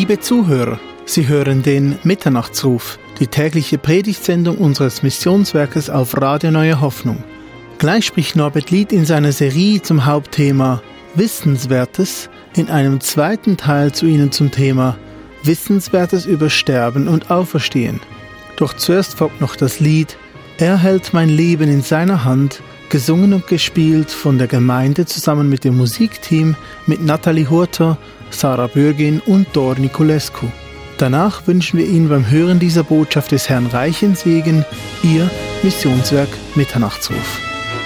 Liebe Zuhörer, Sie hören den Mitternachtsruf, die tägliche Predigtsendung unseres Missionswerkes auf Radio Neue Hoffnung. Gleich spricht Norbert Lied in seiner Serie zum Hauptthema Wissenswertes in einem zweiten Teil zu Ihnen zum Thema Wissenswertes über Sterben und Auferstehen. Doch zuerst folgt noch das Lied Er hält mein Leben in seiner Hand, gesungen und gespielt von der Gemeinde zusammen mit dem Musikteam mit Nathalie Hurter, Sarah Bürgin und Dor Niculescu. Danach wünschen wir Ihnen beim Hören dieser Botschaft des Herrn reichen Segen, Ihr Missionswerk Mitternachtsruf.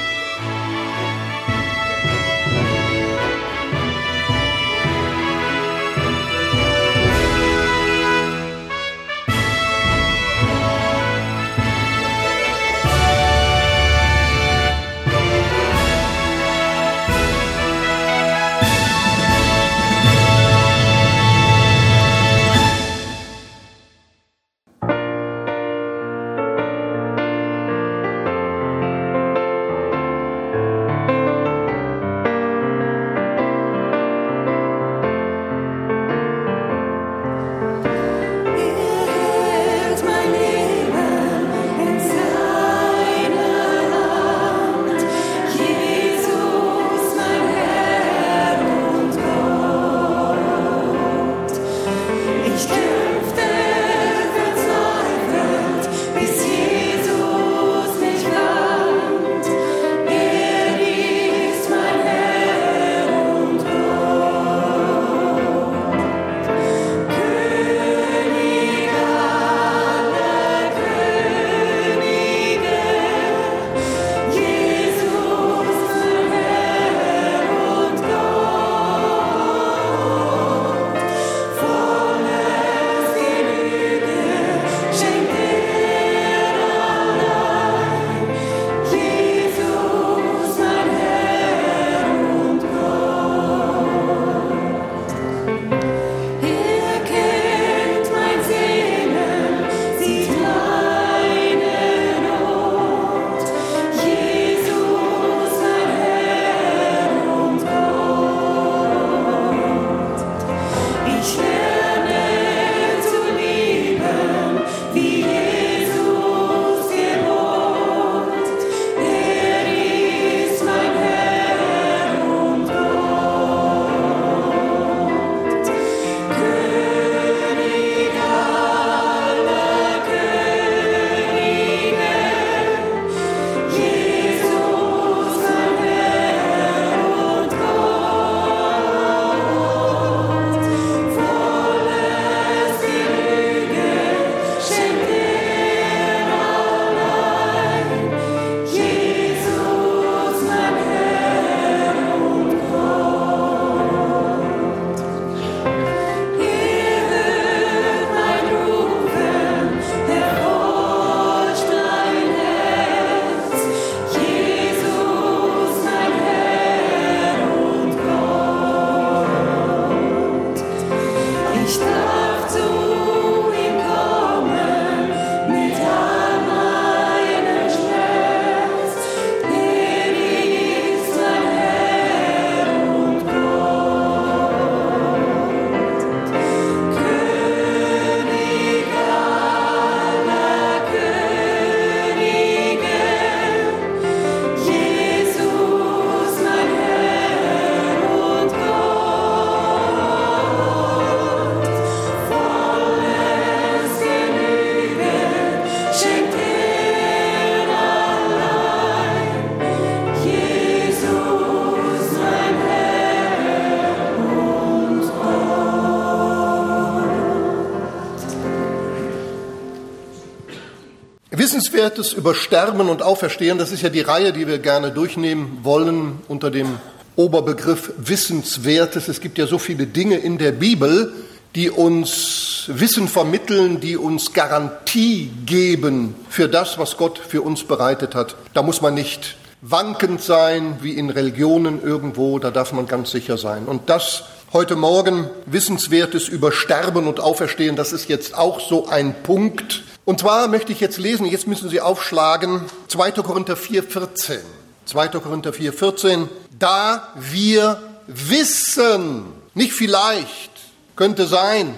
Wissenswertes über Sterben und Auferstehen, das ist ja die Reihe, die wir gerne durchnehmen wollen unter dem Oberbegriff Wissenswertes. Es gibt ja so viele Dinge in der Bibel, die uns Wissen vermitteln, die uns Garantie geben für das, was Gott für uns bereitet hat. Da muss man nicht wankend sein, wie in Religionen irgendwo, da darf man ganz sicher sein. Und das heute Morgen, Wissenswertes über Sterben und Auferstehen, das ist jetzt auch so ein Punkt. Und zwar möchte ich jetzt lesen, jetzt müssen Sie aufschlagen, 2. Korinther 4,14. 2. Korinther 4,14. Da wir wissen, nicht vielleicht, könnte sein,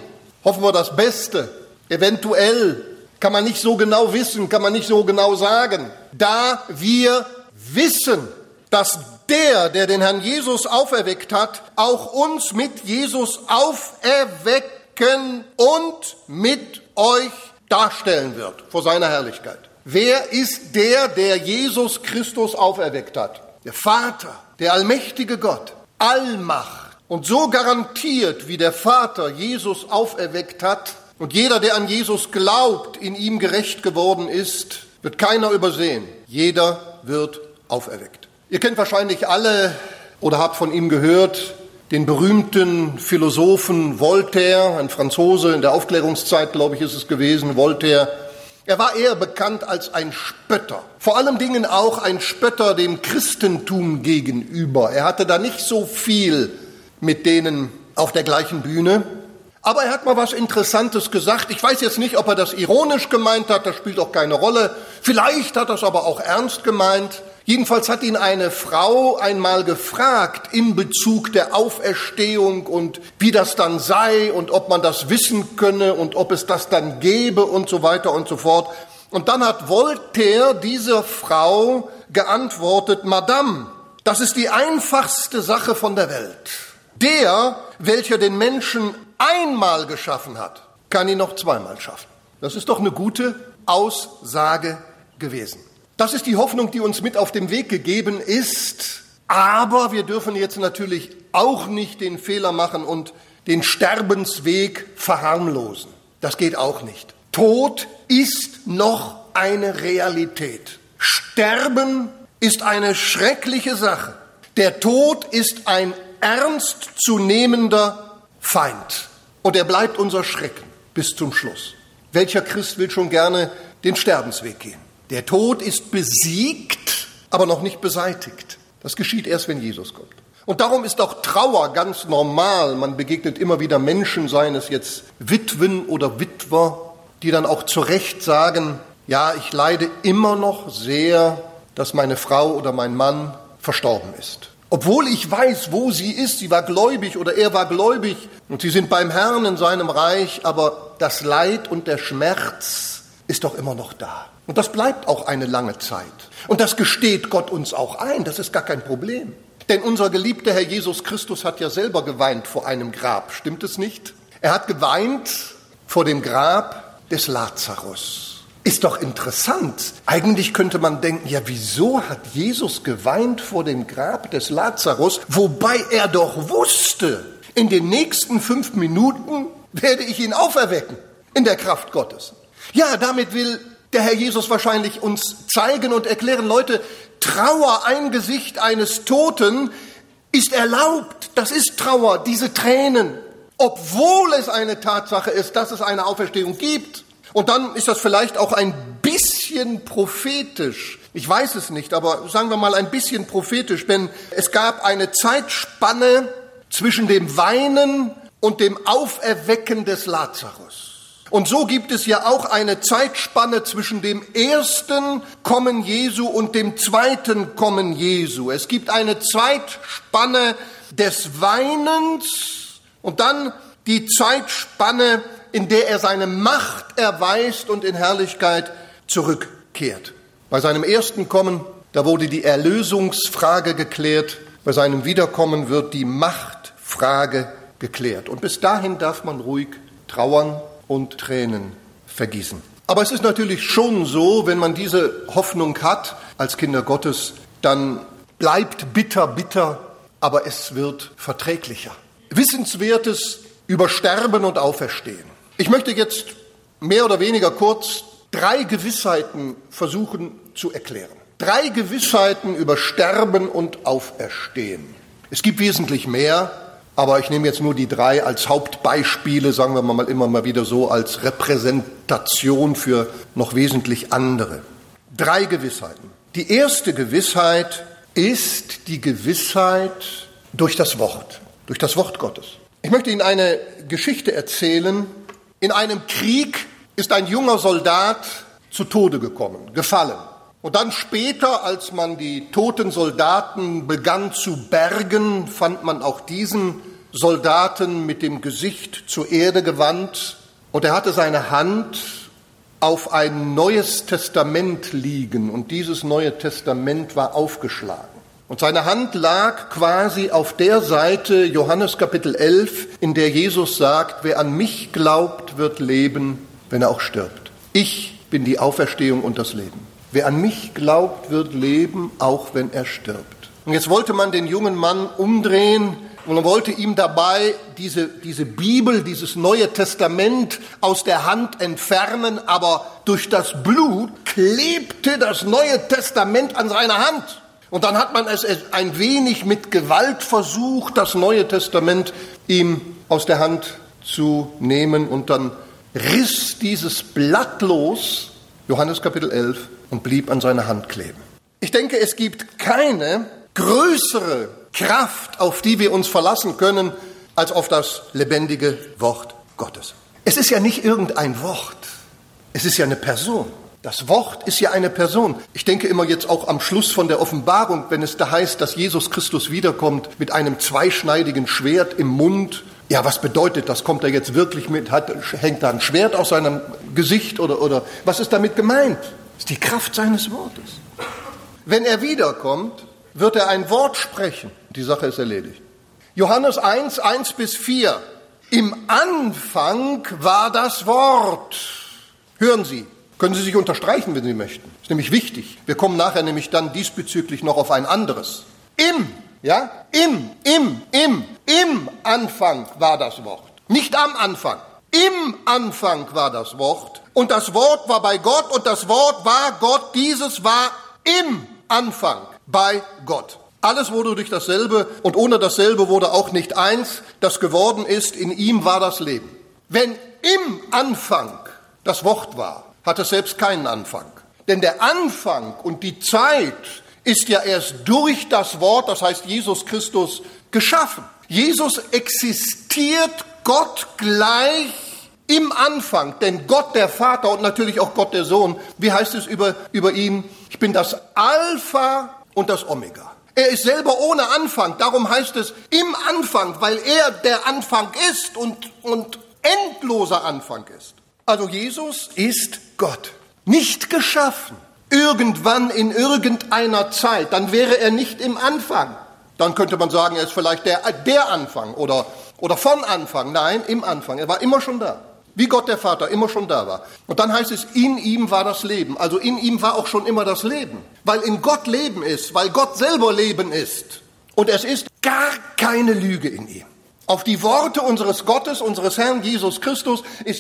Hoffen wir das Beste. Eventuell kann man nicht so genau wissen, kann man nicht so genau sagen. Da wir wissen, dass der den Herrn Jesus auferweckt hat, auch uns mit Jesus auferwecken und mit euch darstellen wird vor seiner Herrlichkeit. Wer ist der Jesus Christus auferweckt hat? Der Vater, der allmächtige Gott, Allmacht. Und so garantiert, wie der Vater Jesus auferweckt hat, und jeder, der an Jesus glaubt, in ihm gerecht geworden ist, wird keiner übersehen. Jeder wird auferweckt. Ihr kennt wahrscheinlich alle oder habt von ihm gehört, den berühmten Philosophen Voltaire, ein Franzose in der Aufklärungszeit, glaube ich, ist es gewesen, Voltaire. Er war eher bekannt als ein Spötter. Vor allen Dingen auch ein Spötter dem Christentum gegenüber. Er hatte da nicht so viel mit denen auf der gleichen Bühne. Aber er hat mal was Interessantes gesagt. Ich weiß jetzt nicht, ob er das ironisch gemeint hat, das spielt auch keine Rolle. Vielleicht hat er es aber auch ernst gemeint. Jedenfalls hat ihn eine Frau einmal gefragt in Bezug der Auferstehung und wie das dann sei und ob man das wissen könne und ob es das dann gäbe und so weiter und so fort. Und dann hat Voltaire dieser Frau geantwortet: Madame, das ist die einfachste Sache von der Welt. Der, welcher den Menschen einmal geschaffen hat, kann ihn noch zweimal schaffen. Das ist doch eine gute Aussage gewesen. Das ist die Hoffnung, die uns mit auf den Weg gegeben ist. Aber wir dürfen jetzt natürlich auch nicht den Fehler machen und den Sterbensweg verharmlosen. Das geht auch nicht. Tod ist noch eine Realität. Sterben ist eine schreckliche Sache. Der Tod ist ein ernstzunehmender Feind. Und er bleibt unser Schrecken bis zum Schluss. Welcher Christ will schon gerne den Sterbensweg gehen? Der Tod ist besiegt, aber noch nicht beseitigt. Das geschieht erst, wenn Jesus kommt. Und darum ist auch Trauer ganz normal. Man begegnet immer wieder Menschen, seien es jetzt Witwen oder Witwer, die dann auch zu Recht sagen: Ja, ich leide immer noch sehr, dass meine Frau oder mein Mann verstorben ist. Obwohl ich weiß, wo sie ist, sie war gläubig oder er war gläubig und sie sind beim Herrn in seinem Reich, aber das Leid und der Schmerz ist doch immer noch da. Und das bleibt auch eine lange Zeit. Und das gesteht Gott uns auch ein, das ist gar kein Problem. Denn unser geliebter Herr Jesus Christus hat ja selber geweint vor einem Grab, stimmt es nicht? Er hat geweint vor dem Grab des Lazarus. Ist doch interessant. Eigentlich könnte man denken, ja, wieso hat Jesus geweint vor dem Grab des Lazarus, wobei er doch wusste, in den nächsten 5 Minuten werde ich ihn auferwecken, in der Kraft Gottes. Ja, damit will der Herr Jesus wahrscheinlich uns zeigen und erklären: Leute, Trauer angesichts eines Toten ist erlaubt. Das ist Trauer, diese Tränen, obwohl es eine Tatsache ist, dass es eine Auferstehung gibt. Und dann ist das vielleicht auch ein bisschen prophetisch. Ich weiß es nicht, aber sagen wir mal ein bisschen prophetisch, denn es gab eine Zeitspanne zwischen dem Weinen und dem Auferwecken des Lazarus. Und so gibt es ja auch eine Zeitspanne zwischen dem ersten Kommen Jesu und dem zweiten Kommen Jesu. Es gibt eine Zeitspanne des Weinens und dann die Zeitspanne, in der er seine Macht erweist und in Herrlichkeit zurückkehrt. Bei seinem ersten Kommen, da wurde die Erlösungsfrage geklärt. Bei seinem Wiederkommen wird die Machtfrage geklärt. Und bis dahin darf man ruhig trauern und Tränen vergießen. Aber es ist natürlich schon so, wenn man diese Hoffnung hat als Kinder Gottes, dann bleibt bitter, aber es wird verträglicher. Wissenswertes über Sterben und Auferstehen. Ich möchte jetzt mehr oder weniger kurz 3 Gewissheiten versuchen zu erklären. 3 Gewissheiten über Sterben und Auferstehen. Es gibt wesentlich mehr, aber ich nehme jetzt nur die 3 als Hauptbeispiele, sagen wir mal immer mal wieder so, als Repräsentation für noch wesentlich andere. 3 Gewissheiten. Die erste Gewissheit ist die Gewissheit durch das Wort Gottes. Ich möchte Ihnen eine Geschichte erzählen. In einem Krieg ist ein junger Soldat zu Tode gekommen, gefallen. Und dann später, als man die toten Soldaten begann zu bergen, fand man auch diesen Soldaten mit dem Gesicht zur Erde gewandt. Und er hatte seine Hand auf ein neues Testament liegen und dieses neue Testament war aufgeschlagen. Und seine Hand lag quasi auf der Seite, Johannes Kapitel 11, in der Jesus sagt, wer an mich glaubt, wird leben, wenn er auch stirbt. Ich bin die Auferstehung und das Leben. Wer an mich glaubt, wird leben, auch wenn er stirbt. Und jetzt wollte man den jungen Mann umdrehen und man wollte ihm dabei diese Bibel, dieses Neue Testament aus der Hand entfernen, aber durch das Blut klebte das Neue Testament an seiner Hand. Und dann hat man es ein wenig mit Gewalt versucht, das Neue Testament ihm aus der Hand zu nehmen. Und dann riss dieses Blatt los, Johannes Kapitel 11, und blieb an seiner Hand kleben. Ich denke, es gibt keine größere Kraft, auf die wir uns verlassen können, als auf das lebendige Wort Gottes. Es ist ja nicht irgendein Wort, es ist ja eine Person. Das Wort ist ja eine Person. Ich denke immer jetzt auch am Schluss von der Offenbarung, wenn es da heißt, dass Jesus Christus wiederkommt mit einem zweischneidigen Schwert im Mund. Ja, was bedeutet das? Kommt er jetzt wirklich mit? Hängt da ein Schwert aus seinem Gesicht oder was ist damit gemeint? Das ist die Kraft seines Wortes. Wenn er wiederkommt, wird er ein Wort sprechen. Die Sache ist erledigt. Johannes 1, 1-4. Im Anfang war das Wort. Hören Sie. Können Sie sich unterstreichen, wenn Sie möchten. Das ist nämlich wichtig. Wir kommen nachher nämlich dann diesbezüglich noch auf ein anderes. Im Anfang war das Wort. Nicht am Anfang. Im Anfang war das Wort. Und das Wort war bei Gott und das Wort war Gott. Dieses war im Anfang bei Gott. Alles wurde durch dasselbe und ohne dasselbe wurde auch nicht eins, das geworden ist. In ihm war das Leben. Wenn im Anfang das Wort war, hat es selbst keinen Anfang. Denn der Anfang und die Zeit ist ja erst durch das Wort, das heißt Jesus Christus, geschaffen. Jesus existiert Gott gleich im Anfang, denn Gott der Vater und natürlich auch Gott der Sohn, wie heißt es über ihn? Ich bin das Alpha und das Omega. Er ist selber ohne Anfang, darum heißt es im Anfang, weil er der Anfang ist und endloser Anfang ist. Also Jesus ist Gott, nicht geschaffen, irgendwann in irgendeiner Zeit, dann wäre er nicht im Anfang. Dann könnte man sagen, er ist vielleicht der Anfang oder von Anfang. Nein, im Anfang, er war immer schon da, wie Gott der Vater immer schon da war. Und dann heißt es, in ihm war das Leben, also in ihm war auch schon immer das Leben, weil in Gott Leben ist, weil Gott selber Leben ist. Und es ist gar keine Lüge in ihm. Auf die Worte unseres Gottes, unseres Herrn Jesus Christus, ist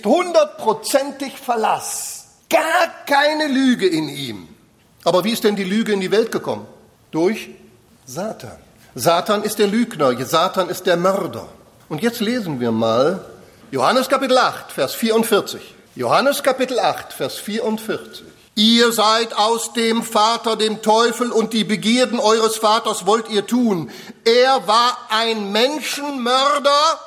100%ig Verlass. Gar keine Lüge in ihm. Aber wie ist denn die Lüge in die Welt gekommen? Durch Satan. Satan ist der Lügner, Satan ist der Mörder. Und jetzt lesen wir mal Johannes Kapitel 8, Vers 44. Johannes Kapitel 8, Vers 44. Ihr seid aus dem Vater, dem Teufel, und die Begierden eures Vaters wollt ihr tun. Er war ein Menschenmörder.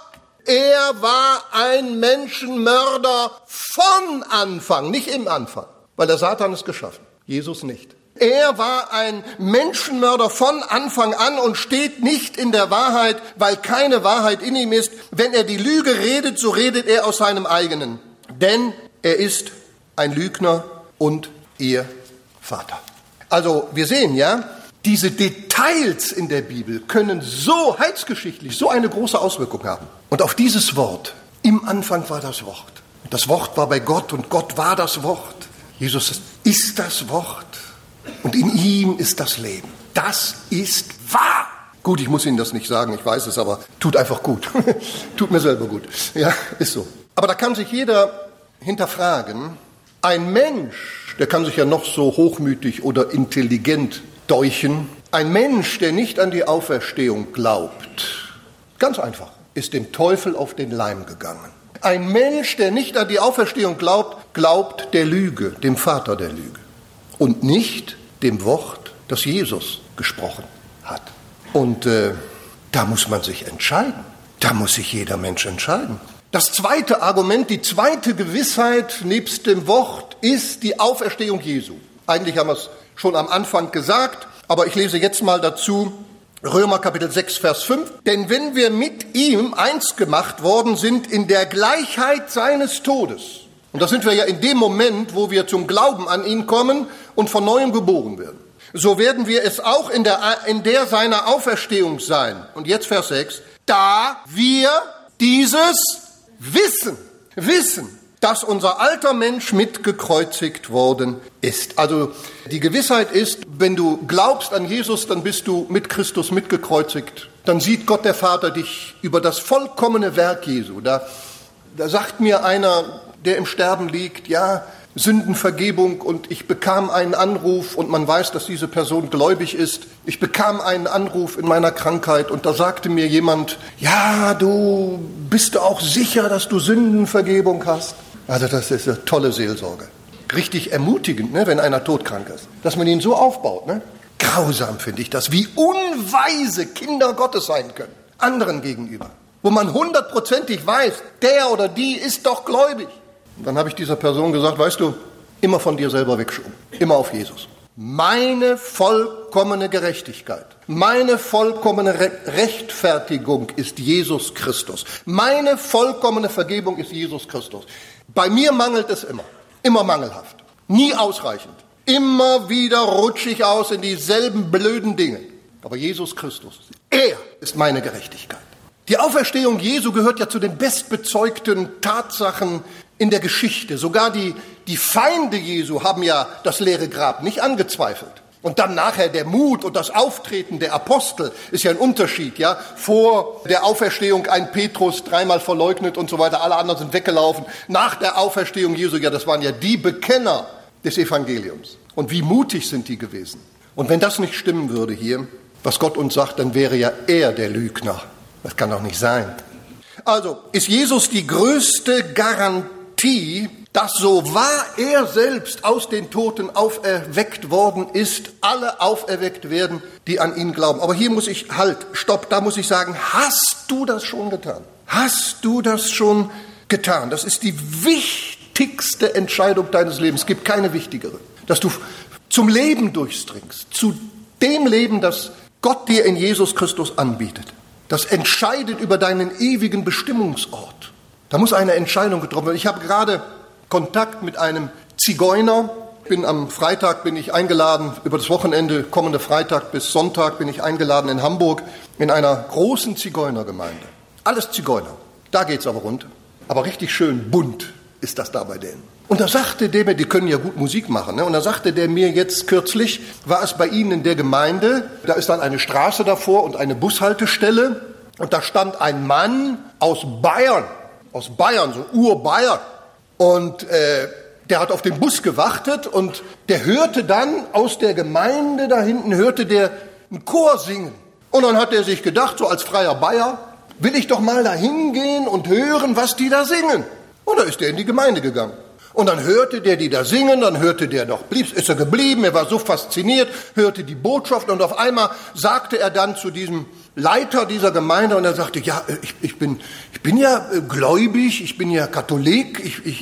Er war ein Menschenmörder von Anfang, nicht im Anfang, weil der Satan ist geschaffen, Jesus nicht. Er war ein Menschenmörder von Anfang an und steht nicht in der Wahrheit, weil keine Wahrheit in ihm ist. Wenn er die Lüge redet, so redet er aus seinem eigenen. Denn er ist ein Lügner und ihr Vater. Also wir sehen ja, diese Details in der Bibel können so heilsgeschichtlich so eine große Auswirkung haben. Und auf dieses Wort, im Anfang war das Wort. Das Wort war bei Gott und Gott war das Wort. Jesus ist das Wort und in ihm ist das Leben. Das ist wahr. Gut, ich muss Ihnen das nicht sagen, ich weiß es, aber tut einfach gut. Tut mir selber gut. Ja, ist so. Aber da kann sich jeder hinterfragen, ein Mensch, der kann sich ja noch so hochmütig oder intelligent deuchen, ein Mensch, der nicht an die Auferstehung glaubt, ganz einfach, ist dem Teufel auf den Leim gegangen. Ein Mensch, der nicht an die Auferstehung glaubt, glaubt der Lüge, dem Vater der Lüge und nicht dem Wort, das Jesus gesprochen hat. Und da muss man sich entscheiden. Da muss sich jeder Mensch entscheiden. Das zweite Argument, die zweite Gewissheit nebst dem Wort ist die Auferstehung Jesu. Eigentlich haben wir es schon am Anfang gesagt, aber ich lese jetzt mal dazu Römer Kapitel 6, Vers 5. Denn wenn wir mit ihm eins gemacht worden sind in der Gleichheit seines Todes, und das sind wir ja in dem Moment, wo wir zum Glauben an ihn kommen und von Neuem geboren werden, so werden wir es auch in der seiner Auferstehung sein. Und jetzt Vers 6. Da wir dieses wissen, dass unser alter Mensch mitgekreuzigt worden ist. Also die Gewissheit ist, wenn du glaubst an Jesus, dann bist du mit Christus mitgekreuzigt. Dann sieht Gott der Vater dich über das vollkommene Werk Jesu. Da sagt mir einer, der im Sterben liegt, ja, Sündenvergebung, und ich bekam einen Anruf und man weiß, dass diese Person gläubig ist. Ich bekam einen Anruf in meiner Krankheit und da sagte mir jemand, ja, du bist auch sicher, dass du Sündenvergebung hast. Also das ist eine tolle Seelsorge. Richtig ermutigend, ne, wenn einer todkrank ist. Dass man ihn so aufbaut. Ne? Grausam finde ich das, wie unweise Kinder Gottes sein können, anderen gegenüber. Wo man 100%ig weiß, der oder die ist doch gläubig. Und dann habe ich dieser Person gesagt, weißt du, immer von dir selber wegschoben, immer auf Jesus. Meine vollkommene Gerechtigkeit, meine vollkommene Rechtfertigung ist Jesus Christus. Meine vollkommene Vergebung ist Jesus Christus. Bei mir mangelt es immer mangelhaft, nie ausreichend. Immer wieder rutsche ich aus in dieselben blöden Dinge. Aber Jesus Christus, er ist meine Gerechtigkeit. Die Auferstehung Jesu gehört ja zu den bestbezeugten Tatsachen in der Geschichte. Sogar die Feinde Jesu haben ja das leere Grab nicht angezweifelt. Und dann nachher der Mut und das Auftreten der Apostel ist ja ein Unterschied, ja. Vor der Auferstehung ein Petrus 3-mal verleugnet und so weiter, alle anderen sind weggelaufen. Nach der Auferstehung Jesu, ja, das waren ja die Bekenner des Evangeliums. Und wie mutig sind die gewesen. Und wenn das nicht stimmen würde hier, was Gott uns sagt, dann wäre ja er der Lügner. Das kann doch nicht sein. Also ist Jesus die größte Garantie, dass so wahr er selbst aus den Toten auferweckt worden ist, alle auferweckt werden, die an ihn glauben. Aber hier muss ich, da muss ich sagen, hast du das schon getan? Hast du das schon getan? Das ist die wichtigste Entscheidung deines Lebens. Es gibt keine wichtigere. Dass du zum Leben durchdringst, zu dem Leben, das Gott dir in Jesus Christus anbietet. Das entscheidet über deinen ewigen Bestimmungsort. Da muss eine Entscheidung getroffen werden. Ich habe gerade Kontakt mit einem Zigeuner. Am Freitag bin ich eingeladen, über das Wochenende, kommende Freitag bis Sonntag bin ich eingeladen in Hamburg in einer großen Zigeunergemeinde. Alles Zigeuner. Da geht's aber rund. Aber richtig schön bunt ist das da bei denen. Und da sagte der mir, die können ja gut Musik machen, ne? Und da sagte der mir jetzt kürzlich, war es bei ihnen in der Gemeinde, da ist dann eine Straße davor und eine Bushaltestelle und da stand ein Mann aus Bayern, so Urbayern. Und der hat auf den Bus gewartet und der hörte dann aus der Gemeinde da hinten, hörte der einen Chor singen. Und dann hat er sich gedacht, so als freier Bayer, will ich doch mal da hingehen und hören, was die da singen. Und da ist er in die Gemeinde gegangen. Und dann hörte der die da singen, dann hörte der noch, ist er geblieben, er war so fasziniert, hörte die Botschaft und auf einmal sagte er dann zu diesem Leiter dieser Gemeinde und er sagte, ja, ich bin ja gläubig, ich bin ja Katholik,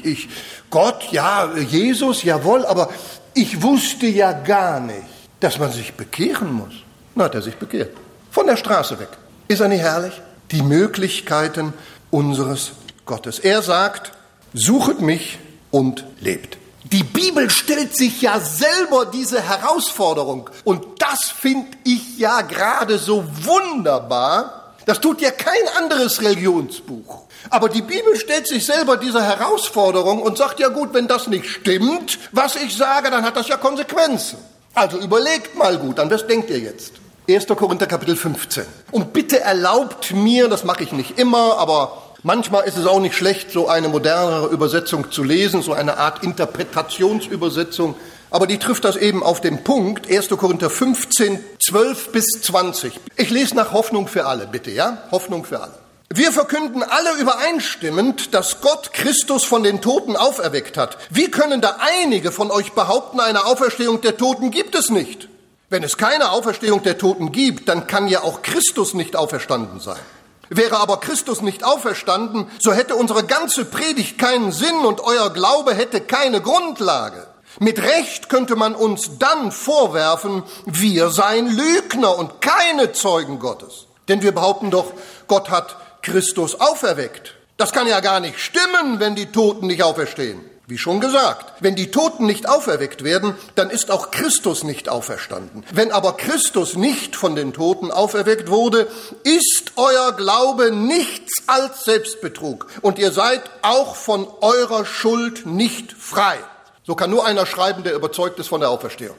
Gott, ja, Jesus, jawohl, aber ich wusste ja gar nicht, dass man sich bekehren muss. Dann hat er sich bekehrt. Von der Straße weg. Ist er nicht herrlich? Die Möglichkeiten unseres Gottes. Er sagt, suchet mich und lebt. Die Bibel stellt sich ja selber diese Herausforderung. Und das finde ich ja gerade so wunderbar. Das tut ja kein anderes Religionsbuch. Aber die Bibel stellt sich selber dieser Herausforderung und sagt, ja gut, wenn das nicht stimmt, was ich sage, dann hat das ja Konsequenzen. Also überlegt mal gut, an was denkt ihr jetzt? 1. Korinther Kapitel 15. Und bitte erlaubt mir, das mache ich nicht immer, aber manchmal ist es auch nicht schlecht, so eine modernere Übersetzung zu lesen, so eine Art Interpretationsübersetzung. Aber die trifft das eben auf den Punkt. 1. Korinther 15, 12 bis 20. Ich lese nach Hoffnung für alle, bitte, ja? Hoffnung für alle. Wir verkünden alle übereinstimmend, dass Gott Christus von den Toten auferweckt hat. Wie können da einige von euch behaupten, eine Auferstehung der Toten gibt es nicht? Wenn es keine Auferstehung der Toten gibt, dann kann ja auch Christus nicht auferstanden sein. Wäre aber Christus nicht auferstanden, so hätte unsere ganze Predigt keinen Sinn und euer Glaube hätte keine Grundlage. Mit Recht könnte man uns dann vorwerfen, wir seien Lügner und keine Zeugen Gottes. Denn wir behaupten doch, Gott hat Christus auferweckt. Das kann ja gar nicht stimmen, wenn die Toten nicht auferstehen. Wie schon gesagt, wenn die Toten nicht auferweckt werden, dann ist auch Christus nicht auferstanden. Wenn aber Christus nicht von den Toten auferweckt wurde, ist euer Glaube nichts als Selbstbetrug. Und ihr seid auch von eurer Schuld nicht frei. So kann nur einer schreiben, der überzeugt ist von der Auferstehung.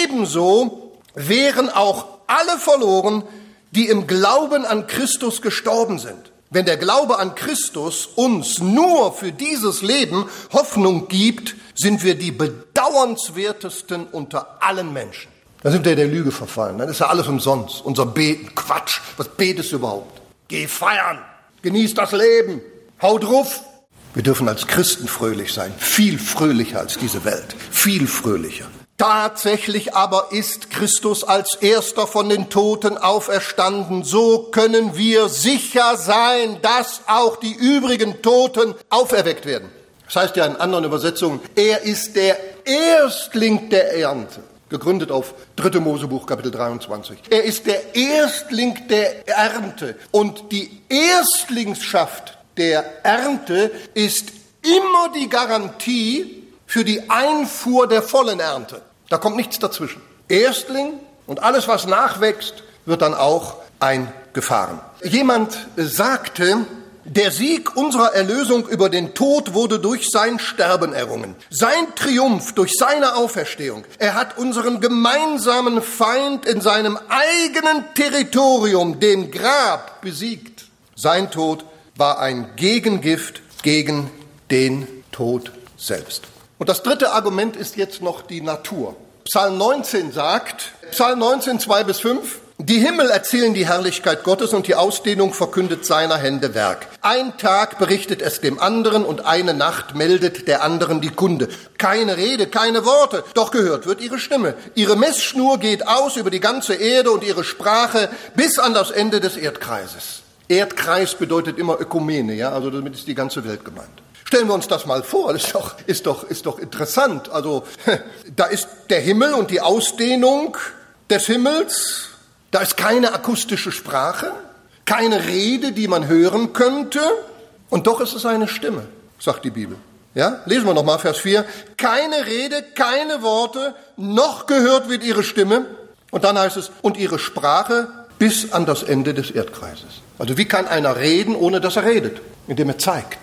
Ebenso wären auch alle verloren, die im Glauben an Christus gestorben sind. Wenn der Glaube an Christus uns nur für dieses Leben Hoffnung gibt, sind wir die bedauernswertesten unter allen Menschen. Dann sind wir der Lüge verfallen, dann ist ja alles umsonst. Unser Beten, Quatsch, was betest du überhaupt? Geh feiern, genieß das Leben, hau drauf. Wir dürfen als Christen fröhlich sein, viel fröhlicher als diese Welt, viel fröhlicher. Tatsächlich aber ist Christus als Erster von den Toten auferstanden. So können wir sicher sein, dass auch die übrigen Toten auferweckt werden. Das heißt ja in anderen Übersetzungen, er ist der Erstling der Ernte. Gegründet auf 3. Mosebuch, Kapitel 23. Er ist der Erstling der Ernte. Und die Erstlingschaft der Ernte ist immer die Garantie für die Einfuhr der vollen Ernte. Da kommt nichts dazwischen. Erstling und alles, was nachwächst, wird dann auch eingefahren. Jemand sagte, der Sieg unserer Erlösung über den Tod wurde durch sein Sterben errungen. Sein Triumph durch seine Auferstehung. Er hat unseren gemeinsamen Feind in seinem eigenen Territorium, dem Grab, besiegt. Sein Tod war ein Gegengift gegen den Tod selbst. Und das dritte Argument ist jetzt noch die Natur. Psalm 19 sagt, Psalm 19, 2-5, die Himmel erzählen die Herrlichkeit Gottes und die Ausdehnung verkündet seiner Hände Werk. Ein Tag berichtet es dem anderen und eine Nacht meldet der anderen die Kunde. Keine Rede, keine Worte, doch gehört wird ihre Stimme. Ihre Messschnur geht aus über die ganze Erde und ihre Sprache bis an das Ende des Erdkreises. Erdkreis bedeutet immer Ökumene, ja, also damit ist die ganze Welt gemeint. Stellen wir uns das mal vor, das ist doch interessant. Also da ist der Himmel und die Ausdehnung des Himmels, da ist keine akustische Sprache, keine Rede, die man hören könnte, und doch ist es eine Stimme, sagt die Bibel. Ja, lesen wir nochmal Vers 4. Keine Rede, keine Worte, noch gehört wird ihre Stimme, und dann heißt es, und ihre Sprache bis an das Ende des Erdkreises. Also wie kann einer reden, ohne dass er redet? Indem er zeigt.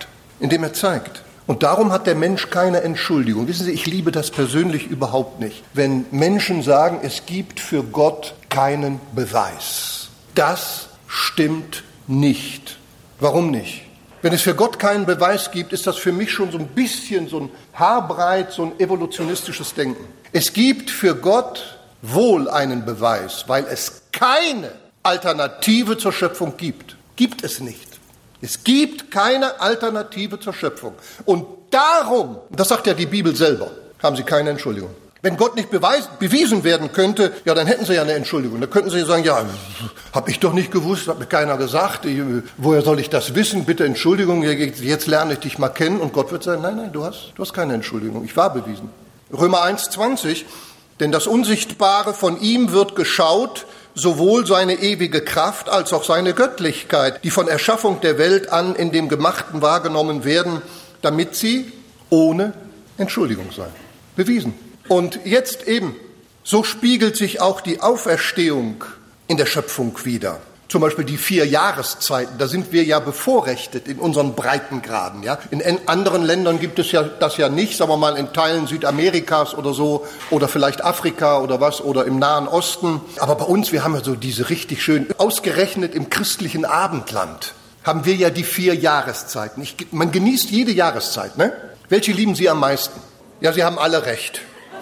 Und darum hat der Mensch keine Entschuldigung. Wissen Sie, ich liebe das persönlich überhaupt nicht, wenn Menschen sagen, es gibt für Gott keinen Beweis. Das stimmt nicht. Warum nicht? Wenn es für Gott keinen Beweis gibt, ist das für mich schon so ein bisschen so ein haarbreit, so ein evolutionistisches Denken. Es gibt für Gott wohl einen Beweis, weil es keine Alternative zur Schöpfung gibt. Gibt es nicht. Es gibt keine Alternative zur Schöpfung. Und darum, das sagt ja die Bibel selber, haben sie keine Entschuldigung. Wenn Gott nicht bewiesen werden könnte, ja, dann hätten sie ja eine Entschuldigung. Dann könnten sie sagen, ja, habe ich doch nicht gewusst, hat mir keiner gesagt, woher soll ich das wissen? Bitte Entschuldigung, jetzt lerne ich dich mal kennen. Und Gott wird sagen, nein, du hast keine Entschuldigung, ich war bewiesen. Römer 1,20, denn das Unsichtbare von ihm wird geschaut, sowohl seine ewige Kraft als auch seine Göttlichkeit, die von Erschaffung der Welt an in dem Gemachten wahrgenommen werden, damit sie ohne Entschuldigung seien. Bewiesen. Und jetzt eben, so spiegelt sich auch die Auferstehung in der Schöpfung wider. Zum Beispiel die 4 Jahreszeiten, da sind wir ja bevorrechtet in unseren Breitengraden. Ja? In anderen Ländern gibt es ja das ja nicht, sagen wir mal in Teilen Südamerikas oder so, oder vielleicht Afrika oder was, oder im Nahen Osten. Aber bei uns, wir haben ja so diese richtig schön, ausgerechnet im christlichen Abendland, haben wir ja die 4 Jahreszeiten. Man genießt jede Jahreszeit, ne? Welche lieben Sie am meisten? Ja, Sie haben alle recht.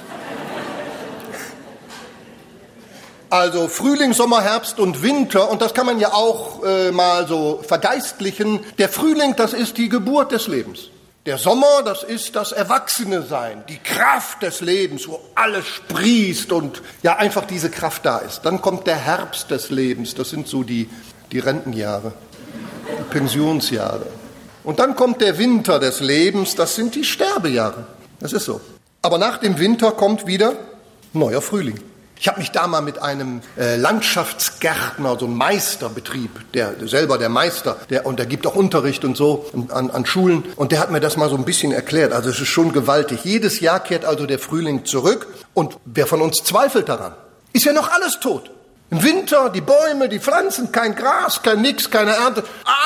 Also Frühling, Sommer, Herbst und Winter, und das kann man ja auch mal so vergeistlichen. Der Frühling, das ist die Geburt des Lebens. Der Sommer, das ist das Erwachsene-Sein, die Kraft des Lebens, wo alles sprießt und ja einfach diese Kraft da ist. Dann kommt der Herbst des Lebens, das sind so die Rentenjahre, die Pensionsjahre. Und dann kommt der Winter des Lebens, das sind die Sterbejahre. Das ist so. Aber nach dem Winter kommt wieder neuer Frühling. Ich habe mich da mal mit einem Landschaftsgärtner, so einem Meisterbetrieb, der Meister, und der gibt auch Unterricht und so an Schulen. Und der hat mir das mal so ein bisschen erklärt. Also es ist schon gewaltig. Jedes Jahr kehrt also der Frühling zurück. Und wer von uns zweifelt daran? Ist ja noch alles tot. Im Winter die Bäume, die Pflanzen, kein Gras, kein Nix, keine Ernte.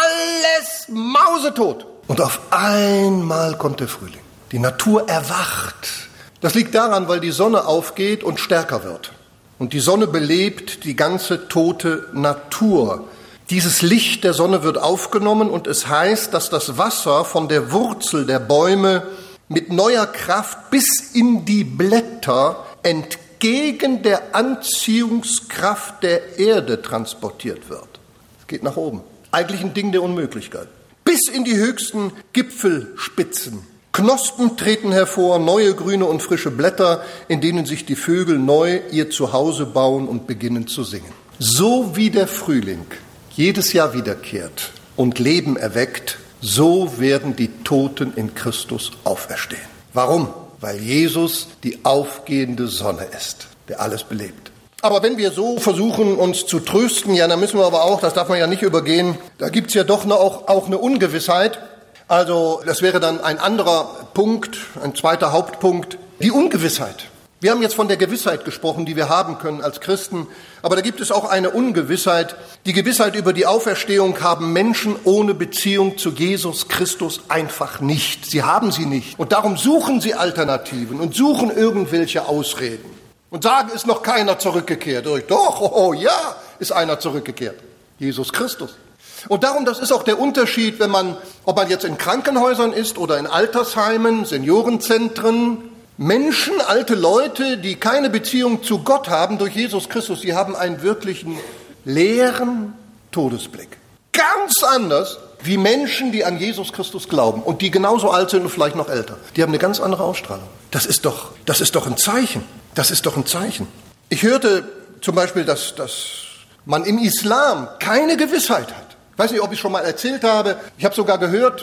Alles mausetot. Und auf einmal kommt der Frühling. Die Natur erwacht. Das liegt daran, weil die Sonne aufgeht und stärker wird. Und die Sonne belebt die ganze tote Natur. Dieses Licht der Sonne wird aufgenommen und es heißt, dass das Wasser von der Wurzel der Bäume mit neuer Kraft bis in die Blätter entgegen der Anziehungskraft der Erde transportiert wird. Es geht nach oben. Eigentlich ein Ding der Unmöglichkeit. Bis in die höchsten Gipfelspitzen. Knospen treten hervor, neue grüne und frische Blätter, in denen sich die Vögel neu ihr Zuhause bauen und beginnen zu singen. So wie der Frühling jedes Jahr wiederkehrt und Leben erweckt, so werden die Toten in Christus auferstehen. Warum? Weil Jesus die aufgehende Sonne ist, der alles belebt. Aber wenn wir so versuchen, uns zu trösten, ja, dann müssen wir aber auch, das darf man ja nicht übergehen, da gibt's ja doch auch eine Ungewissheit. Also das wäre dann ein anderer Punkt, ein zweiter Hauptpunkt, die Ungewissheit. Wir haben jetzt von der Gewissheit gesprochen, die wir haben können als Christen, aber da gibt es auch eine Ungewissheit. Die Gewissheit über die Auferstehung haben Menschen ohne Beziehung zu Jesus Christus einfach nicht. Sie haben sie nicht. Und darum suchen sie Alternativen und suchen irgendwelche Ausreden. Und sagen, ist noch keiner zurückgekehrt. Doch, oh ja, ist einer zurückgekehrt. Jesus Christus. Und darum, das ist auch der Unterschied, ob man jetzt in Krankenhäusern ist oder in Altersheimen, Seniorenzentren. Menschen, alte Leute, die keine Beziehung zu Gott haben durch Jesus Christus, die haben einen wirklichen leeren Todesblick. Ganz anders wie Menschen, die an Jesus Christus glauben und die genauso alt sind und vielleicht noch älter. Die haben eine ganz andere Ausstrahlung. Das ist doch ein Zeichen. Das ist doch ein Zeichen. Ich hörte zum Beispiel, dass man im Islam keine Gewissheit hat. Ich weiß nicht, ob ich schon mal erzählt habe. Ich habe sogar gehört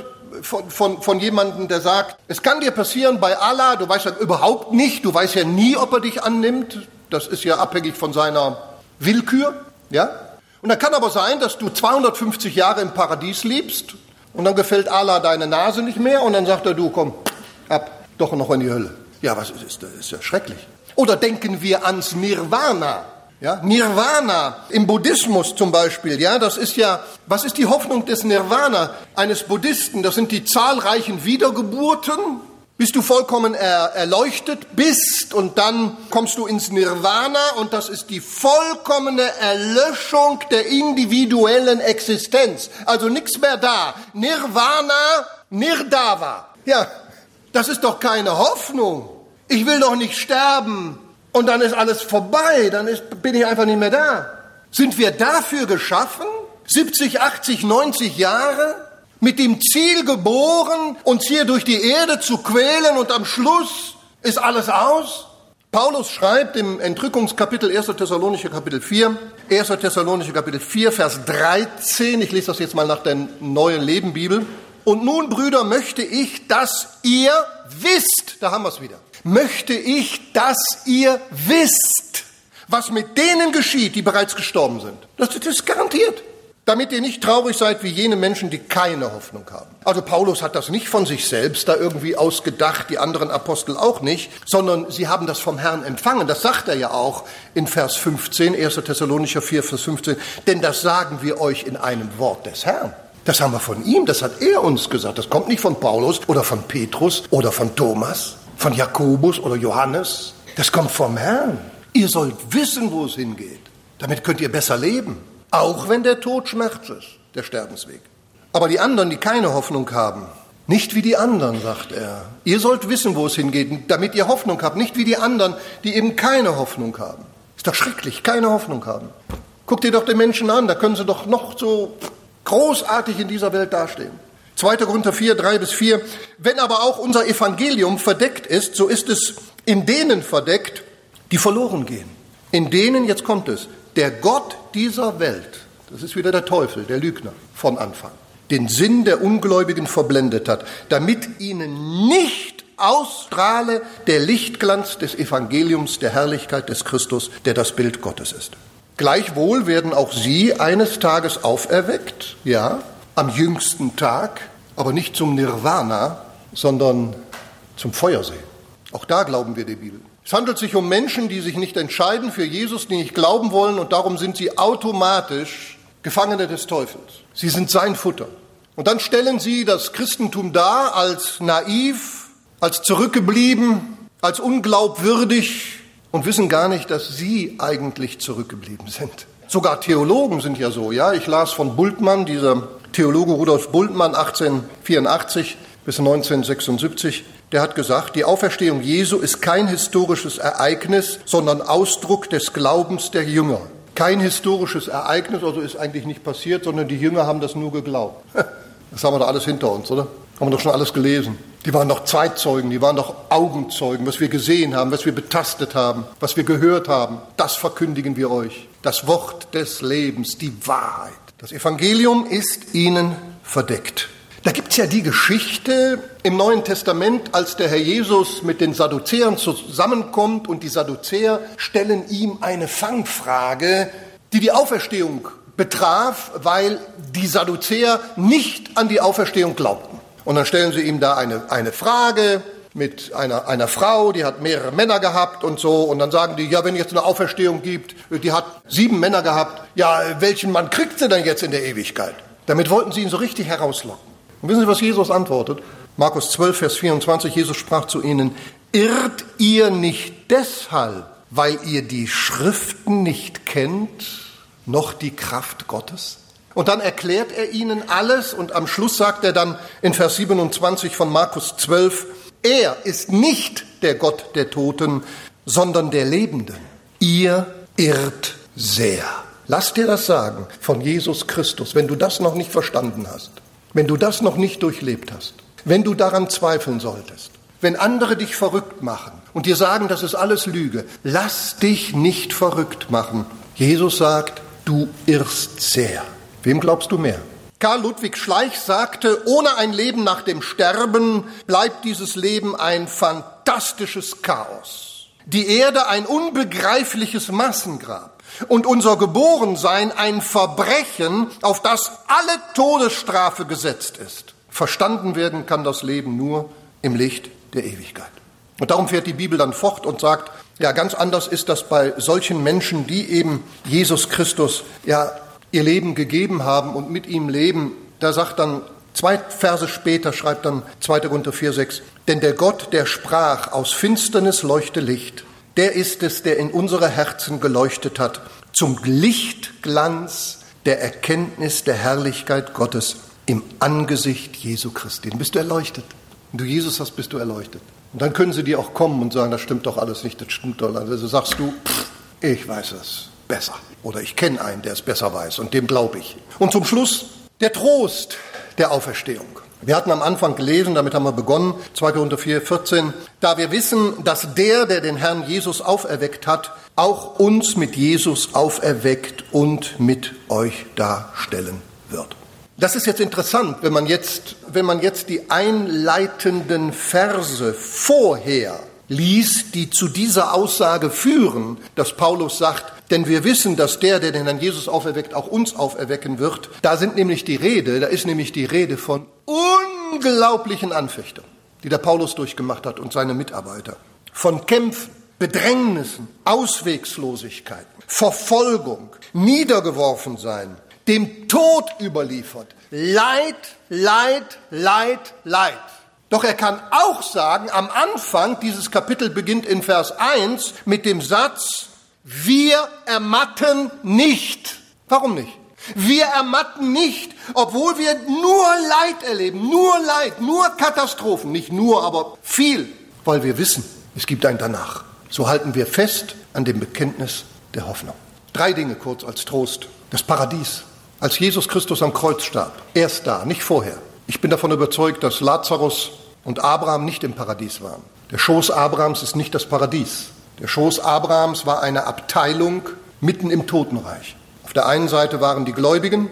von jemandem, der sagt, es kann dir passieren bei Allah, du weißt ja überhaupt nicht, du weißt ja nie, ob er dich annimmt. Das ist ja abhängig von seiner Willkür, ja. Und dann kann aber sein, dass du 250 Jahre im Paradies lebst und dann gefällt Allah deine Nase nicht mehr und dann sagt er, du komm, ab, doch noch in die Hölle. Ja, das ist ja schrecklich. Oder denken wir ans Nirvana. Ja, Nirvana im Buddhismus zum Beispiel, ja, das ist ja, was ist die Hoffnung des Nirvana eines Buddhisten? Das sind die zahlreichen Wiedergeburten, bis du vollkommen erleuchtet bist und dann kommst du ins Nirvana und das ist die vollkommene Erlöschung der individuellen Existenz. Also nichts mehr da. Nirvana, Nirdava. Ja, das ist doch keine Hoffnung. Ich will doch nicht sterben. Und dann ist alles vorbei, bin ich einfach nicht mehr da. Sind wir dafür geschaffen, 70, 80, 90 Jahre, mit dem Ziel geboren, uns hier durch die Erde zu quälen und am Schluss ist alles aus? Paulus schreibt im Entrückungskapitel 1. Thessalonicher Kapitel 4, 1. Thessalonicher Kapitel 4, Vers 13, ich lese das jetzt mal nach der Neuen Leben Bibel. Und nun, Brüder, möchte ich, dass ihr wisst, da haben wir es wieder, möchte ich, dass ihr wisst, was mit denen geschieht, die bereits gestorben sind. Das ist garantiert. Damit ihr nicht traurig seid wie jene Menschen, die keine Hoffnung haben. Also Paulus hat das nicht von sich selbst da irgendwie ausgedacht, die anderen Apostel auch nicht, sondern sie haben das vom Herrn empfangen. Das sagt er ja auch in Vers 15, 1. Thessalonicher 4, Vers 15. Denn das sagen wir euch in einem Wort des Herrn. Das haben wir von ihm, das hat er uns gesagt. Das kommt nicht von Paulus oder von Petrus oder von Thomas, von Jakobus oder Johannes. Das kommt vom Herrn. Ihr sollt wissen, wo es hingeht. Damit könnt ihr besser leben. Auch wenn der Tod Schmerz ist, der Sterbensweg. Aber die anderen, die keine Hoffnung haben, nicht wie die anderen, sagt er. Ihr sollt wissen, wo es hingeht, damit ihr Hoffnung habt. Nicht wie die anderen, die eben keine Hoffnung haben. Ist doch schrecklich, keine Hoffnung haben. Guckt ihr doch den Menschen an, da können sie doch noch so großartig in dieser Welt dastehen. 2. Korinther 4, 3-4. Wenn aber auch unser Evangelium verdeckt ist, so ist es in denen verdeckt, die verloren gehen. In denen, jetzt kommt es, der Gott dieser Welt, das ist wieder der Teufel, der Lügner von Anfang, den Sinn der Ungläubigen verblendet hat, damit ihnen nicht ausstrahle der Lichtglanz des Evangeliums, der Herrlichkeit des Christus, der das Bild Gottes ist. Gleichwohl werden auch sie eines Tages auferweckt, ja, am jüngsten Tag, aber nicht zum Nirvana, sondern zum Feuersee. Auch da glauben wir der Bibel. Es handelt sich um Menschen, die sich nicht entscheiden für Jesus, die nicht glauben wollen, und darum sind sie automatisch Gefangene des Teufels. Sie sind sein Futter. Und dann stellen sie das Christentum dar als naiv, als zurückgeblieben, als unglaubwürdig und wissen gar nicht, dass sie eigentlich zurückgeblieben sind. Sogar Theologen sind ja so. Ja, ich las von Bultmann, dieser Theologe Rudolf Bultmann, 1884 bis 1976. Der hat gesagt, die Auferstehung Jesu ist kein historisches Ereignis, sondern Ausdruck des Glaubens der Jünger. Kein historisches Ereignis, also ist eigentlich nicht passiert, sondern die Jünger haben das nur geglaubt. Das haben wir doch alles hinter uns, oder? Haben wir doch schon alles gelesen. Die waren doch Zeitzeugen, die waren doch Augenzeugen. Was wir gesehen haben, was wir betastet haben, was wir gehört haben, das verkündigen wir euch. Das Wort des Lebens, die Wahrheit. Das Evangelium ist ihnen verdeckt. Da gibt es ja die Geschichte im Neuen Testament, als der Herr Jesus mit den Sadduzäern zusammenkommt und die Sadduzäer stellen ihm eine Fangfrage, die Auferstehung betraf, weil die Sadduzäer nicht an die Auferstehung glaubten. Und dann stellen sie ihm da eine Frage mit einer Frau, die hat mehrere Männer gehabt und so. Und dann sagen die, ja, wenn es jetzt eine Auferstehung gibt, die hat 7 Männer gehabt, ja, welchen Mann kriegt sie denn jetzt in der Ewigkeit? Damit wollten sie ihn so richtig herauslocken. Und wissen Sie, was Jesus antwortet? Markus 12, Vers 24, Jesus sprach zu ihnen, irrt ihr nicht deshalb, weil ihr die Schriften nicht kennt, noch die Kraft Gottes? Und dann erklärt er ihnen alles und am Schluss sagt er dann in Vers 27 von Markus 12, er ist nicht der Gott der Toten, sondern der Lebenden. Ihr irrt sehr. Lass dir das sagen von Jesus Christus, wenn du das noch nicht verstanden hast. Wenn du das noch nicht durchlebt hast, wenn du daran zweifeln solltest, wenn andere dich verrückt machen und dir sagen, das ist alles Lüge, lass dich nicht verrückt machen. Jesus sagt, du irrst sehr. Wem glaubst du mehr? Karl Ludwig Schleich sagte, ohne ein Leben nach dem Sterben bleibt dieses Leben ein fantastisches Chaos. Die Erde ein unbegreifliches Massengrab. Und unser Geborensein ein Verbrechen, auf das alle Todesstrafe gesetzt ist. Verstanden werden kann das Leben nur im Licht der Ewigkeit. Und darum fährt die Bibel dann fort und sagt, ja, ganz anders ist das bei solchen Menschen, die eben Jesus Christus ja ihr Leben gegeben haben und mit ihm leben. Da sagt dann 2 Verse später, schreibt dann 2. Korinther 4,6, denn der Gott, der sprach, aus Finsternis leuchte Licht, der ist es, der in unsere Herzen geleuchtet hat, zum Lichtglanz der Erkenntnis der Herrlichkeit Gottes im Angesicht Jesu Christi. Dann bist du erleuchtet. Wenn du Jesus hast, bist du erleuchtet. Und dann können sie dir auch kommen und sagen, das stimmt doch alles nicht, das stimmt doch alles. Also sagst du, ich weiß es besser. Oder ich kenne einen, der es besser weiß und dem glaube ich. Und zum Schluss der Trost der Auferstehung. Wir hatten am Anfang gelesen, damit haben wir begonnen, 2. Korinther 4,14, da wir wissen, dass der den Herrn Jesus auferweckt hat, auch uns mit Jesus auferweckt und mit euch darstellen wird. Das ist jetzt interessant, wenn man jetzt die einleitenden Verse vorher liest, die zu dieser Aussage führen, dass Paulus sagt, denn wir wissen, dass der den Herrn Jesus auferweckt, auch uns auferwecken wird. Da ist nämlich die Rede von unglaublichen Anfechtungen, die der Paulus durchgemacht hat und seine Mitarbeiter. Von Kämpfen, Bedrängnissen, Auswegslosigkeiten, Verfolgung, niedergeworfen sein, dem Tod überliefert. Leid, Leid, Leid, Leid. Doch er kann auch sagen, am Anfang, dieses Kapitel beginnt in Vers 1 mit dem Satz, wir ermatten nicht. Warum nicht? Wir ermatten nicht, obwohl wir nur Leid erleben, nur Katastrophen, nicht nur, aber viel, weil wir wissen, es gibt ein Danach. So halten wir fest an dem Bekenntnis der Hoffnung. 3 Dinge kurz als Trost. Das Paradies. Als Jesus Christus am Kreuz starb, erst da, nicht vorher. Ich bin davon überzeugt, dass Lazarus und Abraham nicht im Paradies waren. Der Schoß Abrahams ist nicht das Paradies. Der Schoß Abrahams war eine Abteilung mitten im Totenreich. Auf der einen Seite waren die Gläubigen,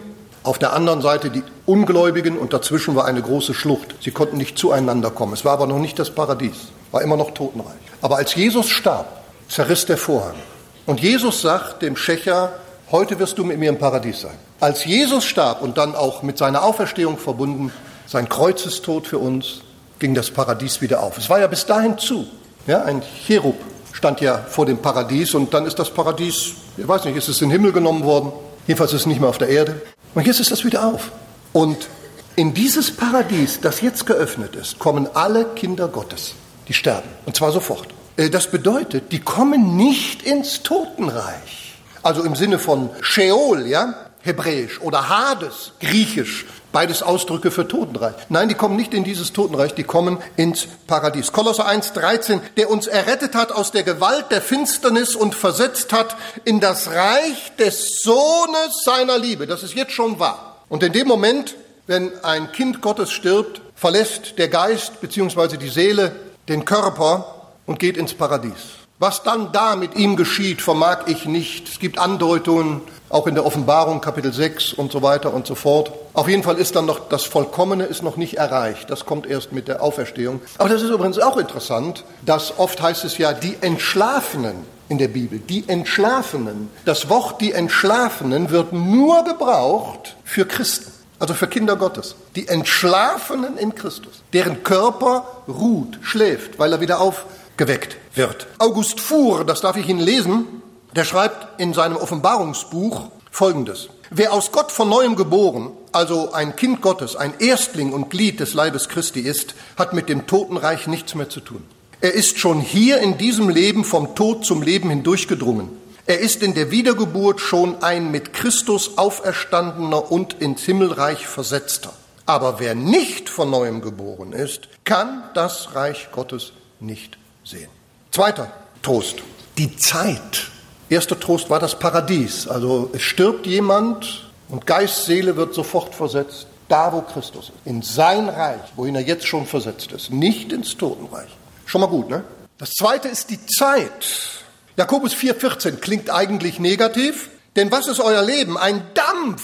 Auf der anderen Seite die Ungläubigen und dazwischen war eine große Schlucht. Sie konnten nicht zueinander kommen. Es war aber noch nicht das Paradies, war immer noch Totenreich. Aber als Jesus starb, zerriss der Vorhang. Und Jesus sagt dem Schächer, heute wirst du mit mir im Paradies sein. Als Jesus starb und dann auch mit seiner Auferstehung verbunden, sein Kreuzestod für uns, ging das Paradies wieder auf. Es war ja bis dahin zu. Ja, ein Cherub stand ja vor dem Paradies und dann ist das Paradies, ich weiß nicht, ist es in den Himmel genommen worden? Jedenfalls ist es nicht mehr auf der Erde. Und jetzt ist das wieder auf. Und in dieses Paradies, das jetzt geöffnet ist, kommen alle Kinder Gottes. Die sterben. Und zwar sofort. Das bedeutet, die kommen nicht ins Totenreich. Also im Sinne von Sheol, ja, hebräisch, oder Hades, griechisch. Beides Ausdrücke für Totenreich. Nein, die kommen nicht in dieses Totenreich, die kommen ins Paradies. Kolosser 1,13, der uns errettet hat aus der Gewalt der Finsternis und versetzt hat in das Reich des Sohnes seiner Liebe. Das ist jetzt schon wahr. Und in dem Moment, wenn ein Kind Gottes stirbt, verlässt der Geist bzw. die Seele den Körper und geht ins Paradies. Was dann da mit ihm geschieht, vermag ich nicht. Es gibt Andeutungen, auch in der Offenbarung, Kapitel 6 und so weiter und so fort. Auf jeden Fall ist dann noch das Vollkommene ist noch nicht erreicht. Das kommt erst mit der Auferstehung. Aber das ist übrigens auch interessant, dass oft heißt es ja, die Entschlafenen in der Bibel, die Entschlafenen. Das Wort die Entschlafenen wird nur gebraucht für Christen, also für Kinder Gottes. Die Entschlafenen in Christus, deren Körper ruht, schläft, weil er wieder aufgeweckt wird. August Fuhr, das darf ich Ihnen lesen, der schreibt in seinem Offenbarungsbuch Folgendes. Wer aus Gott von Neuem geboren, also ein Kind Gottes, ein Erstling und Glied des Leibes Christi ist, hat mit dem Totenreich nichts mehr zu tun. Er ist schon hier in diesem Leben vom Tod zum Leben hindurchgedrungen. Er ist in der Wiedergeburt schon ein mit Christus auferstandener und ins Himmelreich versetzter. Aber wer nicht von Neuem geboren ist, kann das Reich Gottes nicht sehen. Zweiter Trost, die Zeit. Erster Trost war das Paradies. Also es stirbt jemand und Geist, Seele wird sofort versetzt, da wo Christus ist. In sein Reich, wohin er jetzt schon versetzt ist, nicht ins Totenreich. Schon mal gut, ne? Das zweite ist die Zeit. Jakobus 4,14 klingt eigentlich negativ, denn was ist euer Leben? Ein Dampf